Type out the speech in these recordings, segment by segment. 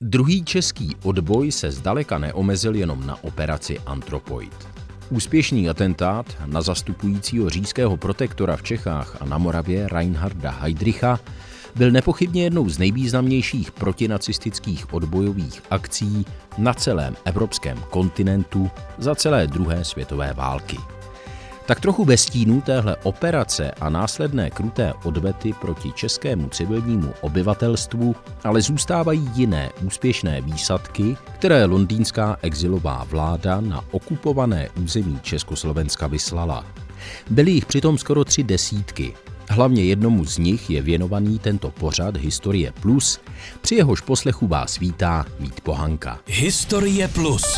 Druhý český odboj se zdaleka neomezil jenom na operaci Anthropoid. Úspěšný atentát na zastupujícího říšského protektora v Čechách a na Moravě Reinharda Heydricha byl nepochybně jednou z nejvýznamnějších protinacistických odbojových akcí na celém evropském kontinentu za celé druhé světové války. Tak trochu bez stínu téhle operace a následné kruté odvety proti českému civilnímu obyvatelstvu ale zůstávají jiné úspěšné výsadky, které londýnská exilová vláda na okupované území Československa vyslala. Byly jich přitom skoro 3 desítky. Hlavně jednomu z nich je věnovaný tento pořad Historie Plus, při jehož poslechu vás vítá Vít Pohanka. Historie Plus.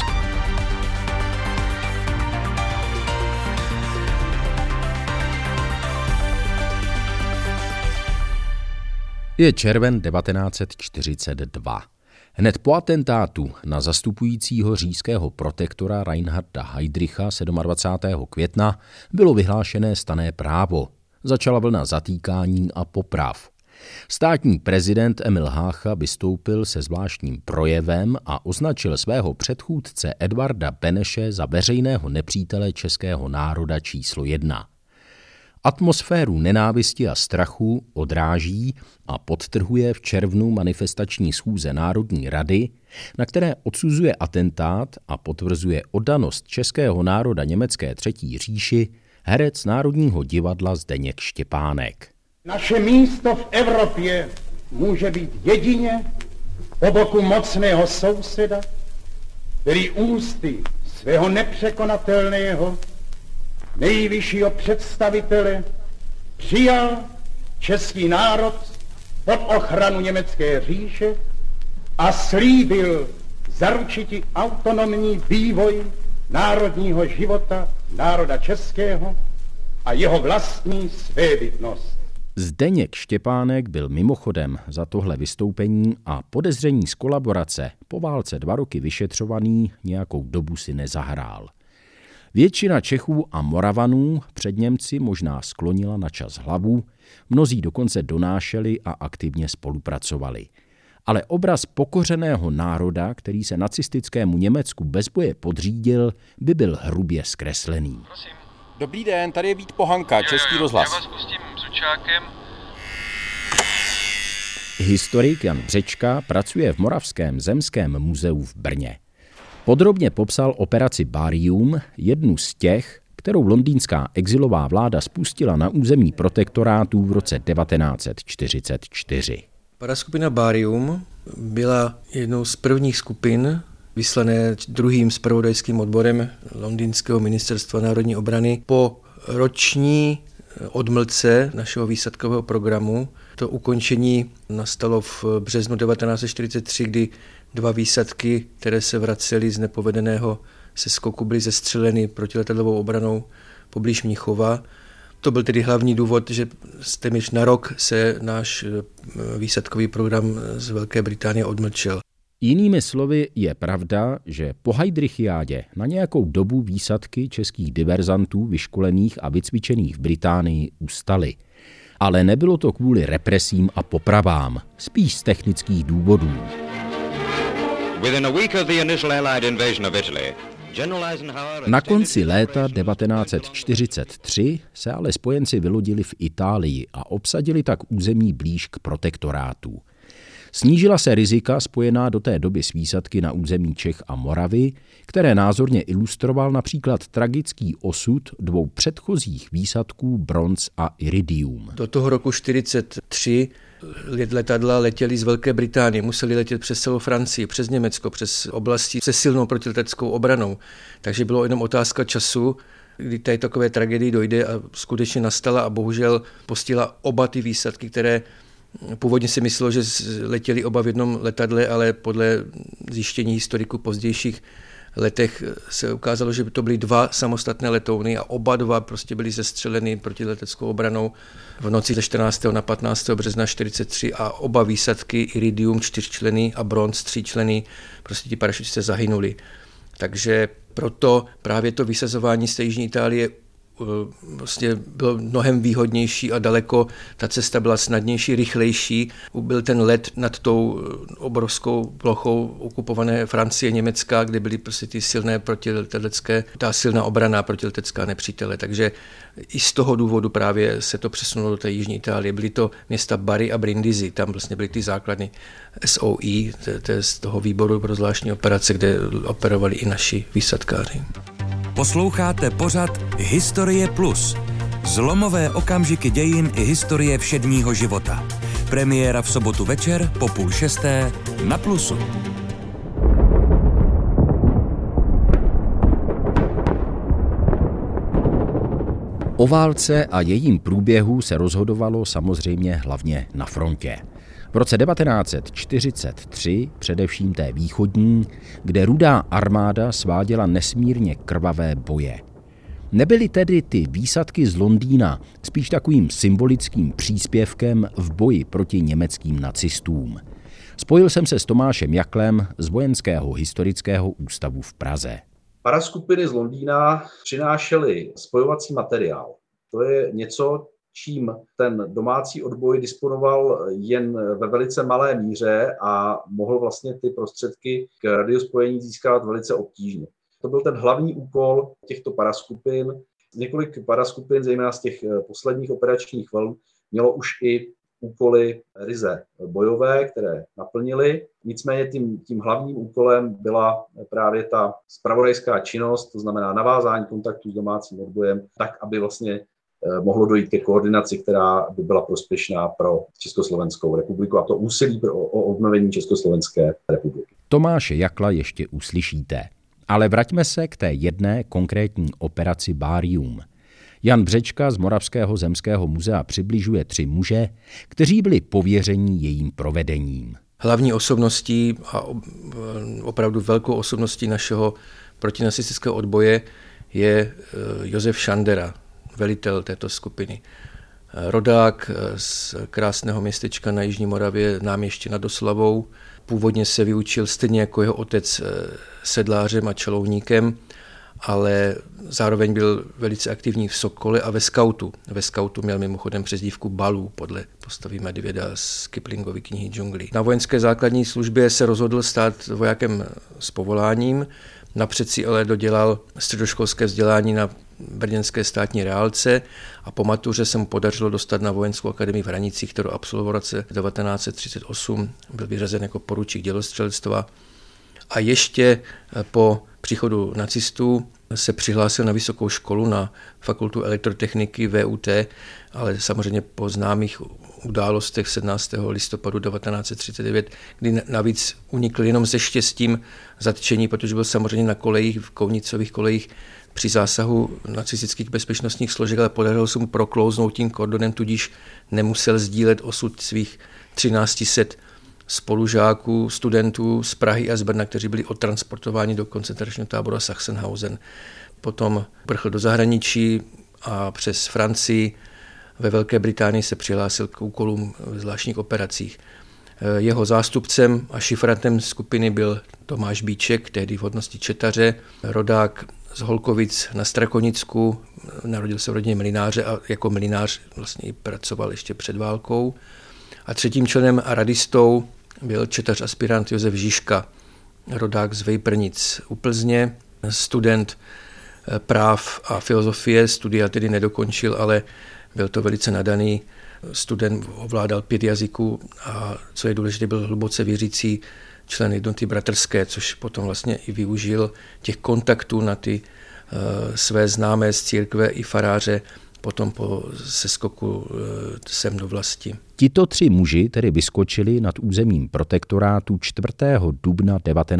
Je červen 1942. Hned po atentátu na zastupujícího říšského protektora Reinharda Heydricha 27. května bylo vyhlášené stanné právo. Začala vlna zatýkání a poprav. Státní prezident Emil Hácha vystoupil se zvláštním projevem a označil svého předchůdce Edvarda Beneše za veřejného nepřítele českého národa číslo 1. Atmosféru nenávisti a strachu odráží a podtrhuje v červnu manifestační schůze Národní rady, na které odsuzuje atentát a potvrzuje oddanost českého národa německé třetí říši herec Národního divadla Zdeněk Štěpánek. Naše místo v Evropě může být jedině po boku mocného souseda, který ústy svého nepřekonatelného nejvyššího představitele přijal český národ pod ochranu německé říše a slíbil zaručiti autonomní vývoj národního života národa českého a jeho vlastní svébytnost. Zdeněk Štěpánek byl mimochodem za tohle vystoupení a podezření z kolaborace po válce 2 roky vyšetřovaný, nějakou dobu si nezahrál. Většina Čechů a Moravanů před Němci možná sklonila na čas hlavu, mnozí dokonce donášeli a aktivně spolupracovali. Ale obraz pokořeného národa, který se nacistickému Německu bez boje podřídil, by byl hrubě zkreslený. Prosím. Dobrý den, tady je Vít Pohanka, Český rozhlas. Já vás pustím s učákem. Historik Jan Břečka pracuje v Moravském zemském muzeu v Brně. Podrobně popsal operaci Barium, jednu z těch, kterou londýnská exilová vláda spustila na území protektorátů v roce 1944. Paraskupina Barium byla jednou z prvních skupin vyslané druhým zpravodajským odborem londýnského ministerstva národní obrany po roční odmlce našeho výsadkového programu. To ukončení nastalo v březnu 1943, kdy 2 výsadky, které se vracely z nepovedeného seskoku, byly zestřeleny protiletadlovou obranou poblíž Mnichova. To byl tedy hlavní důvod, že téměř na rok se náš výsadkový program z Velké Británie odmlčel. Jinými slovy je pravda, že po Heydrichiádě na nějakou dobu výsadky českých diverzantů vyškolených a vycvičených v Británii ustaly. Ale nebylo to kvůli represím a popravám, spíš z technických důvodů. Na konci léta 1943 se ale spojenci vylodili v Itálii a obsadili tak území blíž k protektorátu. Snížila se rizika spojená do té doby s výsadky na území Čech a Moravy, které názorně ilustroval například tragický osud 2 předchozích výsadků Bronz a Iridium. Do toho roku 1943 letadla letěly z Velké Británie, museli letět přes celou Francii, přes Německo, přes oblasti se silnou protileteckou obranou. Takže bylo jenom otázka času, kdy tady takové tragédii dojde a skutečně nastala a bohužel postihla oba ty výsadky, které původně si myslelo, že letěli oba v jednom letadle, ale podle zjištění historiků pozdějších letech se ukázalo, že to byly 2 samostatné letouny a oba 2 prostě byly zestřeleny protileteckou obranou v noci ze 14. na 15. března 1943 a oba výsadky Iridium 4členný a Bronz 3členný, prostě ti parašutisté zahynuli. Takže proto právě to vysazování z té jižní Itálie vlastně bylo mnohem výhodnější a daleko ta cesta byla snadnější, rychlejší. Byl ten let nad tou obrovskou plochou okupované Francie, Německa, kde byly prostě ty silné protiletecké, ta silná obrana protiletecká nepřítele. Takže i z toho důvodu právě se to přesunulo do té jižní Itálie. Byly to města Bari a Brindisi, tam vlastně byly ty základny SOE, to je z toho výboru pro zvláštní operace, kde operovali i naši výsadkáři. Posloucháte pořad Historie Plus. Zlomové okamžiky dějin i historie všedního života. Premiéra v sobotu večer po 5:30 na Plusu. O válce a jejím průběhu se rozhodovalo samozřejmě hlavně na frontě. V roce 1943, především té východní, kde Rudá armáda sváděla nesmírně krvavé boje. Nebyly tedy ty výsadky z Londýna spíš takovým symbolickým příspěvkem v boji proti německým nacistům. Spojil jsem se s Tomášem Jaklem z Vojenského historického ústavu v Praze. Paraskupiny z Londýna přinášely spojovací materiál. To je něco, čím ten domácí odboj disponoval jen ve velice malé míře a mohl vlastně ty prostředky k radiospojení získávat velice obtížně. To byl ten hlavní úkol těchto paraskupin. Několik paraskupin, zejména z těch posledních operačních vln, mělo už i úkoly ryze bojové, které naplnili. Nicméně tím hlavním úkolem byla právě ta zpravodajská činnost, to znamená navázání kontaktu s domácím odbojem, tak, aby vlastně mohlo dojít ke koordinaci, která by byla prospěšná pro Československou republiku a to úsilí o obnovení Československé republiky. Tomáše Jakla ještě uslyšíte. Ale vraťme se k té jedné konkrétní operaci Barium. Jan Břečka z Moravského zemského muzea přibližuje 3 muže, kteří byli pověření jejím provedením. Hlavní osobností a opravdu velkou osobností našeho protinacistického odboje je Josef Šandera, velitel této skupiny. Rodák z krásného městečka na jižní Moravě, Náměště nad Oslavou. Původně se vyučil stejně jako jeho otec sedlářem a čelovníkem, ale zároveň byl velice aktivní v Sokole a ve skautu. Ve skautu měl mimochodem přezdívku Balů podle postavy Medvěda z Kiplingovy knihy Džunglí. Na vojenské základní službě se rozhodl stát vojákem s povoláním, napřed si ale dodělal středoškolské vzdělání na brněnské státní reálce a po matuře se mu podařilo dostat na vojenskou akademii v Hranicích, kterou absolvoval v roce 1938, byl vyřazen jako poručík dělostřelectva a ještě po příchodu nacistů se přihlásil na vysokou školu, na fakultu elektrotechniky VUT, ale samozřejmě po známých událostech 17. listopadu 1939, kdy navíc unikl jenom se štěstím zatčení, protože byl samozřejmě na kolejích, v Kounicových kolejích při zásahu nacistických bezpečnostních složek, ale podařilo se mu proklouznout tím kordonem, tudíž nemusel sdílet osud svých 1300 spolužáků, studentů z Prahy a z Brna, kteří byli odtransportováni do koncentračního tábora Sachsenhausen. Potom prchl do zahraničí a přes Francii ve Velké Británii se přihlásil k úkolům v zvláštních operacích. Jeho zástupcem a šifrantem skupiny byl Tomáš Bíček, tehdy v hodnosti četaře, rodák z Holkovic na Strakonicku, narodil se v rodině mlynáře a jako mlynář vlastně pracoval ještě před válkou. A třetím členem a radistou byl četař aspirant Josef Žižka, rodák z Vejprnic u Plzně, student práv a filozofie, studia tedy nedokončil, ale byl to velice nadaný student, ovládal 5 jazyků a co je důležité, byl hluboce věřící člen jednoty bratrské, což potom vlastně i využil těch kontaktů na ty své známé z církve i faráře, potom po seskoku sem do vlasti. Tito 3 muži tedy vyskočili nad územím protektorátu 4. dubna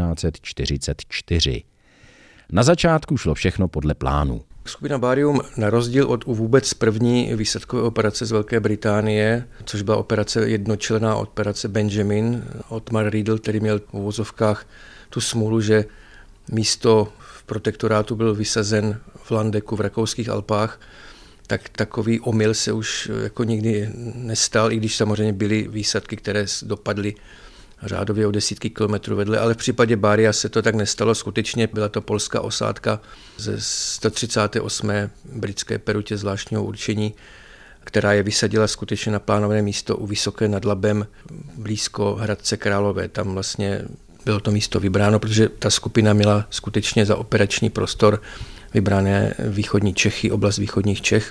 1944. Na začátku šlo všechno podle plánu. Skupina Barium na rozdíl od vůbec první výsadkové operace z Velké Británie, což byla operace jednočlenná operace Benjamin, Otmar Riedl, který měl v uvozovkách tu smůlu, že místo v protektorátu byl vysazen v Landeku v rakouských Alpách, tak takový omyl se už jako nikdy nestal, i když samozřejmě byly výsadky, které dopadly řádově o desítky kilometrů vedle, ale v případě Bária se to tak nestalo. Skutečně byla to polská osádka ze 138. britské perutě zvláštního určení, která je vysadila skutečně na plánované místo u Vysoké nad Labem, blízko Hradce Králové. Tam vlastně bylo to místo vybráno, protože ta skupina měla skutečně za operační prostor vybrané východní Čechy, oblast východních Čech.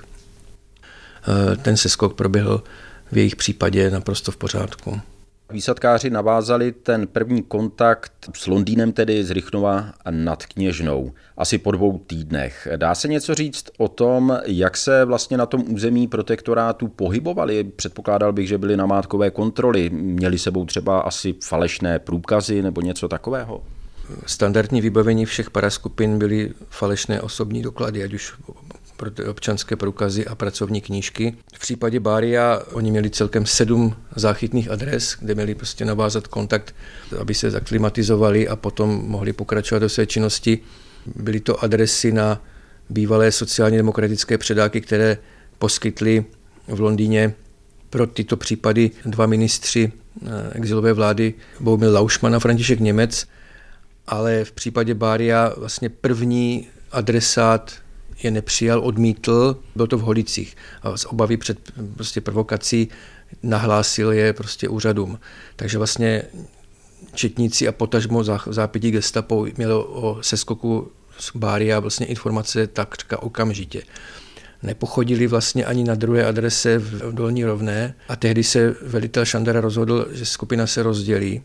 Ten seskok proběhl v jejich případě naprosto v pořádku. Výsadkáři navázali ten první kontakt s Londýnem, tedy z Rychnova nad Kněžnou, asi po 2 týdnech. Dá se něco říct o tom, jak se vlastně na tom území protektorátu pohybovali? Předpokládal bych, že byly namátkové kontroly. Měli sebou třeba asi falešné průkazy nebo něco takového? Standardní vybavení všech paraskupin byly falešné osobní doklady, ať už občanské průkazy a pracovní knížky. V případě Bária oni měli celkem 7 záchytných adres, kde měli prostě navázat kontakt, aby se zaklimatizovali a potom mohli pokračovat do své činnosti. Byly to adresy na bývalé sociálně demokratické předáky, které poskytly v Londýně pro tyto případy 2 ministři exilové vlády, Bohumil Laušman a František Němec, ale v případě Bária vlastně první adresát je nepřijal, odmítl, bylo to v Holicích a z obavy před prostě provokací nahlásil je prostě úřadům. Takže vlastně četníci a potažmo zápětí gestapo mělo o seskoku z Bária vlastně informace takřka okamžitě. Nepochodili vlastně ani na druhé adrese v Dolní Rovné a tehdy se velitel Šandara rozhodl, že skupina se rozdělí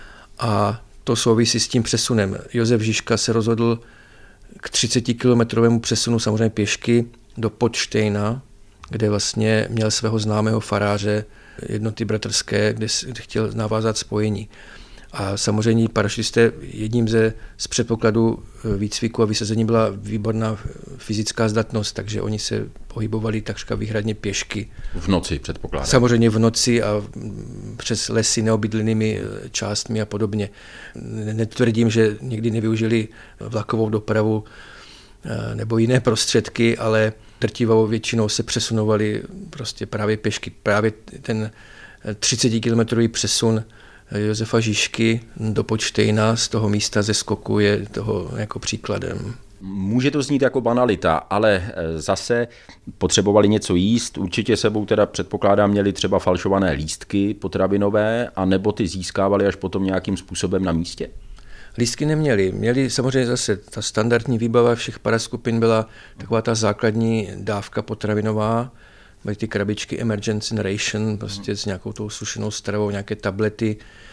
a to souvisí s tím přesunem. Josef Žižka se rozhodl k 30-kilometrovému přesunu samozřejmě pěšky do Podštejna, kde vlastně měl svého známého faráře jednoty bratrské, kde chtěl navázat spojení. A samozřejmě parašutisté jedním z předpokladů výcviku a vysazení byla výborná fyzická zdatnost, takže oni se pohybovali takřka výhradně pěšky. V noci předpokládám. Samozřejmě v noci a přes lesy neobydlenými částmi a podobně. Netvrdím, že někdy nevyužili vlakovou dopravu nebo jiné prostředky, ale drtivou většinou se přesunovali prostě právě pěšky. Právě ten 30-kilometrový přesun Josefa Žižky do Podštejna z toho místa ze skoku je toho jako příkladem. Může to znít jako banalita, ale zase potřebovali něco jíst, určitě sebou teda předpokládám měli třeba falšované lístky potravinové, anebo ty získávali až potom nějakým způsobem na místě? Lístky neměli. Měli samozřejmě zase ta standardní výbava všech paraskupin byla taková ta základní dávka potravinová, byly ty krabičky emergency ration, prostě s nějakou tou sušenou stravou, nějaké tablety,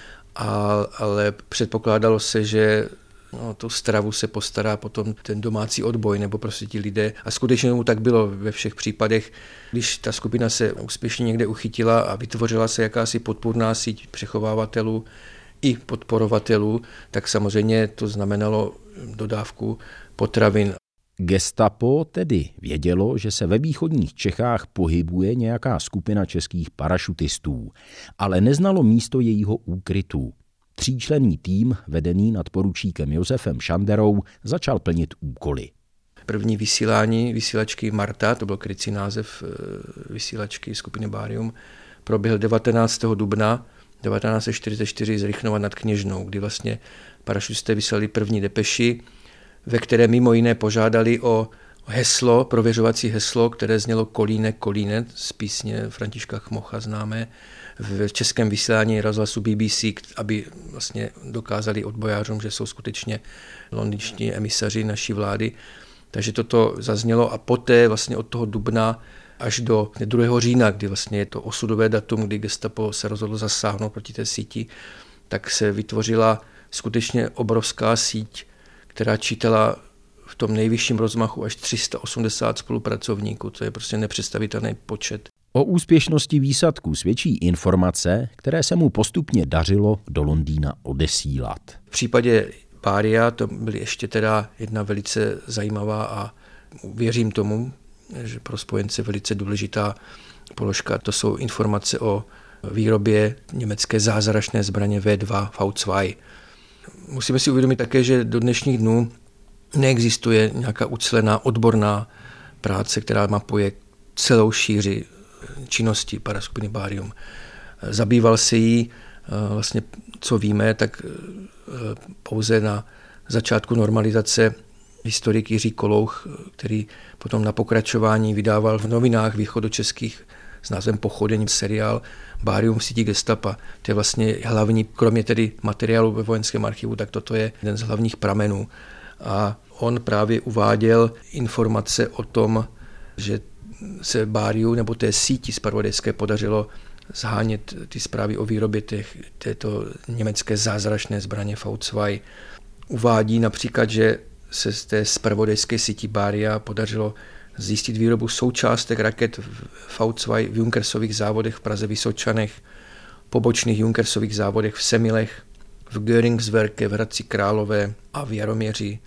ale předpokládalo se, že tu stravu se postará potom ten domácí odboj nebo prostě ti lidé. A skutečně tomu tak bylo ve všech případech. Když ta skupina se úspěšně někde uchytila a vytvořila se jakási podpůrná síť přechovávatelů i podporovatelů, tak samozřejmě to znamenalo dodávku potravin. Gestapo tedy vědělo, že se ve východních Čechách pohybuje nějaká skupina českých parašutistů, ale neznalo místo jejího úkrytu. 3členný tým, vedený nadporučíkem Josefem Šanderou, začal plnit úkoly. První vysílání vysílačky Marta, to byl krycí název vysílačky skupiny Bárium, proběhl 19. dubna 1944 z Rychnova nad Kněžnou, kdy vlastně parašutisté vyslali první depeši, ve které mimo jiné požádali o heslo, prověřovací heslo, které znělo Kolíne, Kolíne, z písně Františka Chmocha známé, v českém vysílání rozhlasu BBC, aby vlastně dokázali odbojářům, že jsou skutečně londýnští emisaři naší vlády. Takže toto zaznělo a poté vlastně od toho dubna až do 2. října, kdy vlastně je to osudové datum, kdy gestapo se rozhodlo zasáhnout proti té síti, tak se vytvořila skutečně obrovská síť, která čítala v tom nejvyšším rozmachu až 380 spolupracovníků. To je prostě nepředstavitelný počet. O úspěšnosti výsadku svědčí informace, které se mu postupně dařilo do Londýna odesílat. V případě Bária to byly ještě teda jedna velice zajímavá a věřím tomu, že pro spojence velice důležitá položka. To jsou informace o výrobě německé zázračné zbraně V2 V2. Musíme si uvědomit také, že do dnešních dnů neexistuje nějaká ucelená odborná práce, která mapuje celou šíři činnosti paraskupiny Bárium. Zabýval se jí Vlastně, co víme, tak pouze na začátku normalizace historik Jiří Kolouch, který potom na pokračování vydával v novinách východočeských s názvem Pochodeň seriál Barium v síti gestapa. To je vlastně hlavní, kromě tedy materiálu ve vojenském archivu, tak toto je jeden z hlavních pramenů. A on právě uváděl informace o tom, že se Bariu nebo té síti zpravodajské podařilo zhánět ty zprávy o výrobě této německé zázračné zbraně V2. Uvádí například, že se z té zpravodajské síti Baria podařilo zjistit výrobu součástek raket V2 v Junkersových závodech v Praze Vysočanech, pobočných Junkersových závodech v Semilech, v Göringswerke v Hradci Králové a v Jaroměři.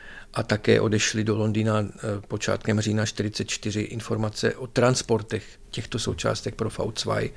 A také odešly do Londýna počátkem října 1944 informace o transportech těchto součástek pro V2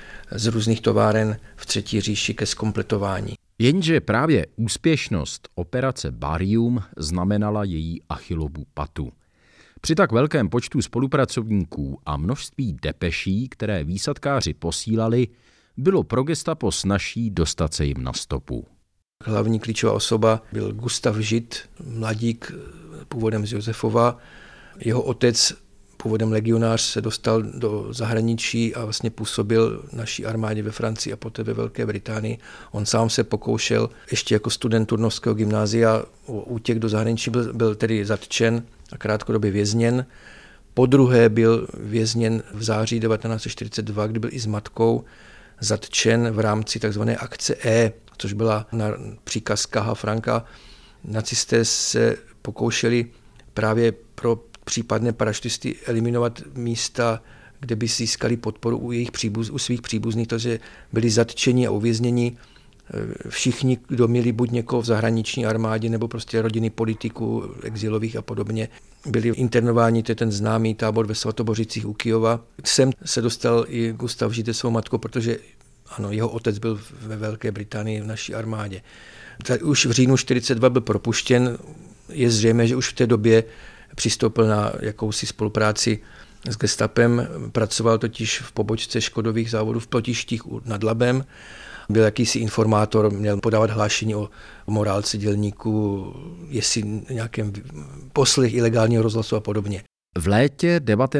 z různých továren v Třetí říši ke zkompletování. Jenže právě úspěšnost operace Barium znamenala její Achillovu patu. Při tak velkém počtu spolupracovníků a množství depeší, které výsadkáři posílali, bylo pro gestapo snazší dostat se jim na stopu. Hlavní klíčová osoba byl Gustav Žid, mladík původem z Josefova. Jeho otec, původem legionář, se dostal do zahraničí a vlastně působil v naší armádě ve Francii a poté ve Velké Británii. On sám se pokoušel ještě jako student Turnovského gymnázia o útěk do zahraničí, byl tedy zatčen a krátkodobě vězněn. Podruhé byl vězněn v září 1942, kdy byl i s matkou zatčen v rámci tzv. Akce E, což byla na příkaz K.H. Franka. Nacisté se pokoušeli právě pro případné parašutisty eliminovat místa, kde by získali podporu u svých příbuzných, takže byli zatčeni a uvězněni všichni, kdo měli buď někoho v zahraniční armádě nebo prostě rodiny politiků, exilových a podobně. Byli internováni, to je ten známý tábor ve Svatobořicích u Kyjova. Sem se dostal i Gustav Žid se svou matkou, protože ano, jeho otec byl ve Velké Británii v naší armádě. Už v říjnu 1942 byl propuštěn. Je zřejmé, že už v té době přistoupil na jakousi spolupráci s gestapem. Pracoval totiž v pobočce Škodových závodů v Plotištích nad Labem. Byl jakýsi informátor, měl podávat hlášení o morálce dělníků, jestli nějakém poslech ilegálního rozhlasu a podobně. V létě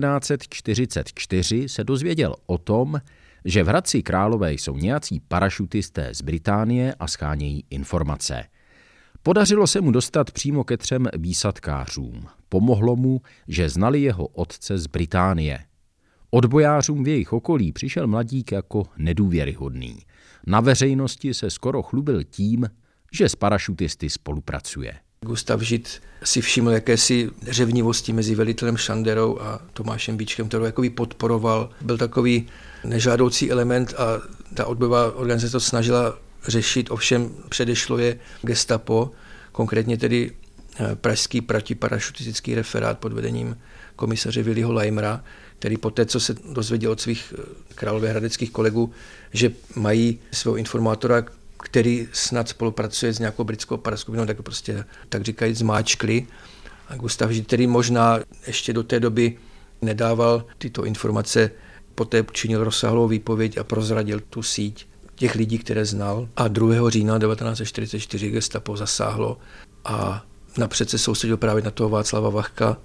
1944 se dozvěděl o tom, že v Hradci Králové jsou nějací parašutisté z Británie a shánějí informace. Podařilo se mu dostat přímo ke 3 výsadkářům. Pomohlo mu, že znali jeho otce z Británie. Odbojářům v jejich okolí přišel mladík jako nedůvěryhodný. Na veřejnosti se skoro chlubil tím, že s parašutisty spolupracuje. Gustav Žid si všiml jakési řevnivosti mezi velitelem Šanderou a Tomášem Bíčkem, kterou jakoby podporoval. Byl takový nežádoucí element a ta odbojová organizace to snažila řešit, ovšem předešlo je gestapo, konkrétně tedy pražský protiparašutistický referát pod vedením komisaře Viliho Leimera, který poté, co se dozvěděl od svých královéhradeckých kolegů, že mají svého informátora, který snad spolupracuje s nějakou britskou paraskupinou, tak prostě, tak říkají, zmáčkli. A Gustav Žid, který možná ještě do té doby nedával tyto informace, poté činil rozsáhlou výpověď a prozradil tu síť těch lidí, které znal. A 2. října 1944 gestapo zasáhlo a napřed se soustředil právě na toho Václava Vachka,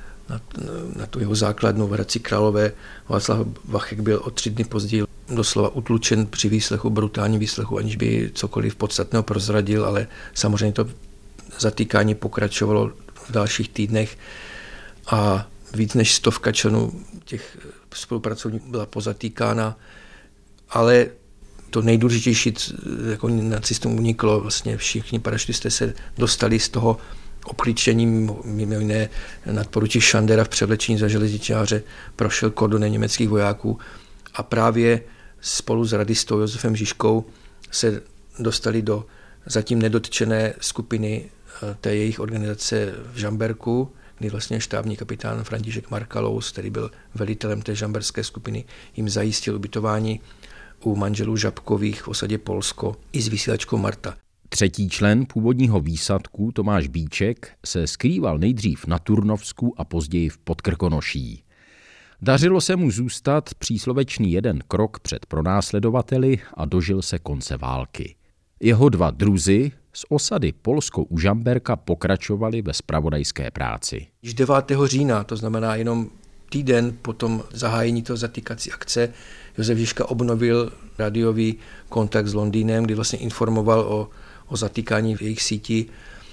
na tu jeho základnu v Hradci Králové. Václav Vachek byl o 3 dny později doslova utlučen při výslechu, brutálním výslechu, aniž by cokoliv podstatného prozradil, ale samozřejmě to zatýkání pokračovalo v dalších týdnech a víc než 100 členů těch spolupracovníků byla pozatýkána, ale to nejdůležitější, jako nacistům uniklo, vlastně všichni parašutisté se dostali z toho obklíčení, mimo jiné nadporučík Šandera v převlečení za železničáře prošel kordonem německých vojáků a právě spolu s radistou Josefem Žižkou se dostali do zatím nedotčené skupiny té jejich organizace v Žamberku, kdy vlastně štábní kapitán František Markalous, který byl velitelem té žamberské skupiny, jim zajistil ubytování u manželů Žabkových v osadě Polsko i s vysílačkou Marta. 3. člen původního výsadku Tomáš Bíček se skrýval nejdřív na Turnovsku a později v Podkrkonoší. Dařilo se mu zůstat příslovečný jeden krok před pronásledovateli a dožil se konce války. Jeho dva druzi z osady Polsko u Žamberka pokračovali ve zpravodajské práci. Již 9. října, to znamená jenom týden po tom zahájení toho zatýkací akce, Josef Žižka obnovil radiový kontakt s Londýnem, kdy vlastně informoval o zatýkání v jejich síti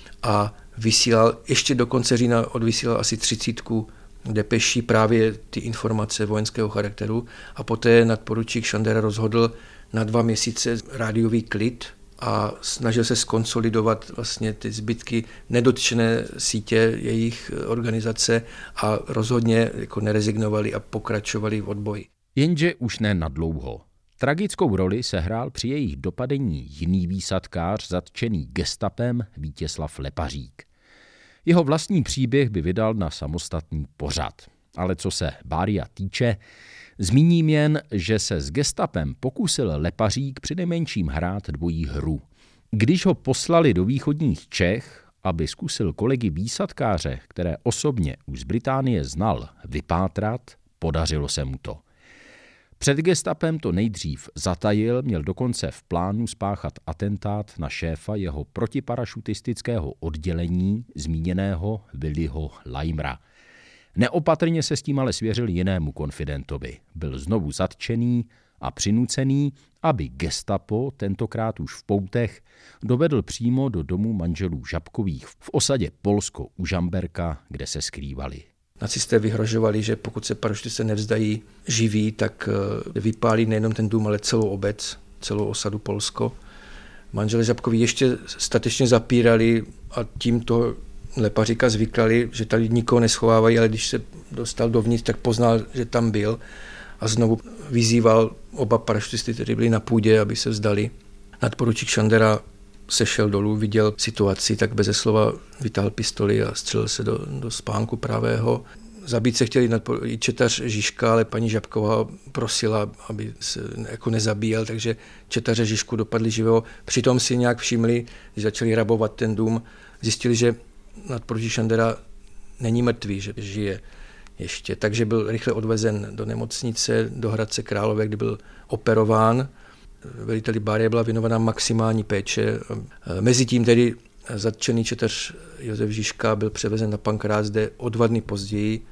a vysílal, ještě do konce října odvysílal asi 30 depeší právě ty informace vojenského charakteru a poté nadporučík Šandera rozhodl na 2 měsíce rádiový klid a snažil se skonsolidovat vlastně ty zbytky nedotčené sítě jejich organizace a rozhodně jako nerezignovali a pokračovali v odboji. Jenže už ne nadlouho. Tragickou roli sehrál při jejich dopadení jiný výsadkář zatčený gestapem Vítězslav Lepařík. Jeho vlastní příběh by vydal na samostatný pořad. Ale co se Bária týče, zmíním jen, že se s gestapem pokusil Lepařík přinejmenším hrát dvojí hru. Když ho poslali do východních Čech, aby zkusil kolegy výsadkáře, které osobně už z Británie znal, vypátrat, podařilo se mu to. Před gestapem to nejdřív zatajil, měl dokonce v plánu spáchat atentát na šéfa jeho protiparašutistického oddělení, zmíněného Williho Leimera. Neopatrně se s tím ale svěřil jinému konfidentovi. Byl znovu zatčený a přinucený, aby gestapo, tentokrát už v poutech, dovedl přímo do domu manželů Žabkových v osadě Polsko u Žamberka, kde se skrývali. Nacisté vyhrožovali, že pokud se parašutisté nevzdají živí, tak vypálí nejenom ten dům, ale celou obec, celou osadu Polsko. Manželé Žabkoví ještě statečně zapírali a tímto Lepaříka zvyklali, že tady nikoho neschovávají, ale když se dostal dovnitř, tak poznal, že tam byl a znovu vyzýval oba parašutisty, kteří byli na půdě, aby se vzdali. Nadporučík Šandera sešel dolů, viděl situaci, tak beze slova vytáhl pistoli a střelil se do spánku pravého. Zabít se chtěli i četař Žižka, ale paní Žabková prosila, aby se jako nezabíjel, takže četaře Žižku dopadli živého. Přitom si nějak všimli, když začali rabovat ten dům, zjistili, že nadporučík Šandera není mrtvý, že žije ještě. Takže byl rychle odvezen do nemocnice, do Hradce Králové, kdy byl operován. Veliteli Bárie byla věnovaná maximální péče. Mezitím tedy zatčený četař Josef Žižka byl převezen na Pankrác, kde o 2 dny později,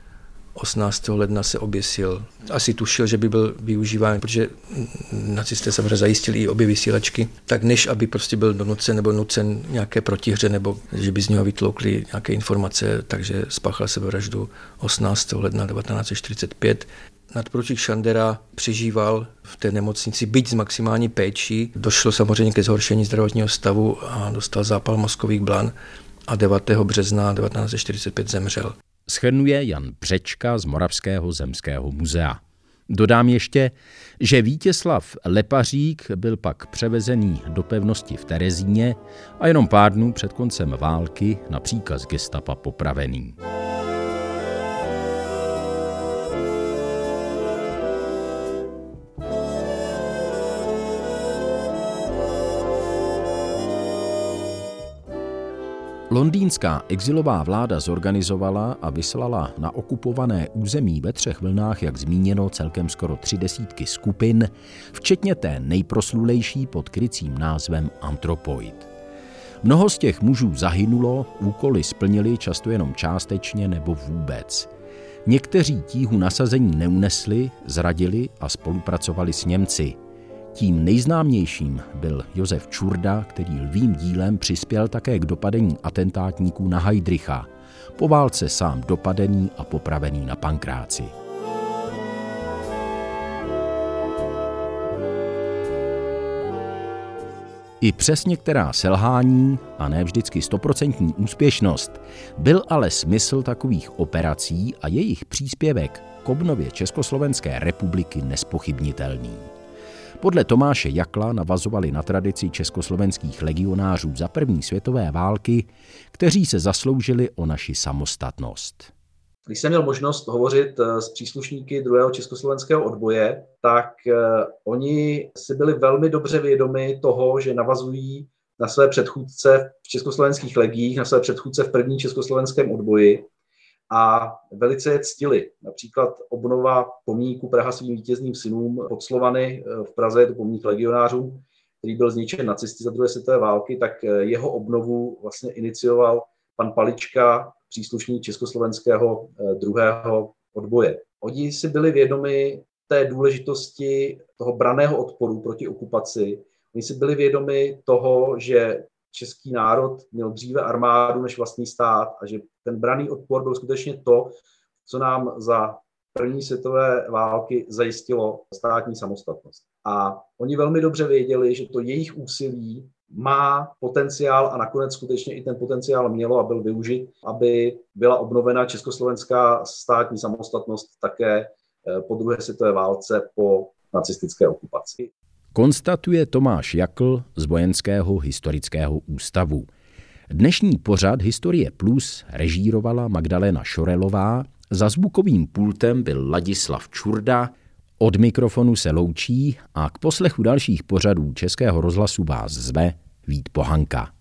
18. ledna, se oběsil. Asi tušil, že by byl využíván, protože nacisté samozřejmě zajistili i obě vysílačky, tak než aby prostě byl donucen nebo nucen nějaké protihře, nebo že by z něho vytloukli nějaké informace, takže spáchal sebevraždu 18. ledna 1945. Nadporučík Šandera přežíval v té nemocnici, byť s maximální péčí. Došlo samozřejmě ke zhoršení zdravotního stavu a dostal zápal mozkových blan a 9. března 1945 zemřel. Shrnuje Jan Břečka z Moravského zemského muzea. Dodám ještě, že Vítězslav Lepařík byl pak převezený do pevnosti v Terezíně a jenom pár dnů před koncem války na příkaz gestapa popravený. Londýnská exilová vláda zorganizovala a vyslala na okupované území ve 3 vlnách, jak zmíněno, celkem skoro 30 skupin, včetně té nejproslulejší pod krycím názvem Antropoid. Mnoho z těch mužů zahynulo, úkoly splnili často jenom částečně nebo vůbec. Někteří tíhu nasazení neunesli, zradili a spolupracovali s Němci. Tím nejznámějším byl Josef Čurda, který lvým dílem přispěl také k dopadení atentátníků na Heydricha, po válce sám dopadený a popravený na Pankráci. I přes některá selhání a ne vždycky 100% úspěšnost byl ale smysl takových operací a jejich příspěvek k obnově Československé republiky nespochybnitelný. Podle Tomáše Jakla navazovali na tradici československých legionářů za první světové války, kteří se zasloužili o naši samostatnost. Když jsem měl možnost hovořit s příslušníky druhého československého odboje, tak oni si byli velmi dobře vědomi toho, že navazují na své předchůdce v československých legiích, na své předchůdce v první československém odboji a velice je ctili. Například obnova pomníku Praha svým vítězným synům pod Slovany v Praze, je to pomník legionářům, který byl zničen nacisty za druhé světové války, tak jeho obnovu vlastně inicioval pan Palička, příslušník československého druhého odboje. Oni si byli vědomi té důležitosti toho branného odporu proti okupaci. Oni si byli vědomi toho, že český národ měl dříve armádu než vlastní stát a že ten branný odpor byl skutečně to, co nám za první světové války zajistilo státní samostatnost. A oni velmi dobře věděli, že to jejich úsilí má potenciál a nakonec skutečně i ten potenciál mělo a byl využit, aby byla obnovena československá státní samostatnost také po druhé světové válce po nacistické okupaci. Konstatuje Tomáš Jakl z Vojenského historického ústavu. Dnešní pořad Historie Plus režírovala Magdalena Šorelová, za zvukovým pultem byl Ladislav Čurda, od mikrofonu se loučí a k poslechu dalších pořadů Českého rozhlasu vás zve Vít Pohanka.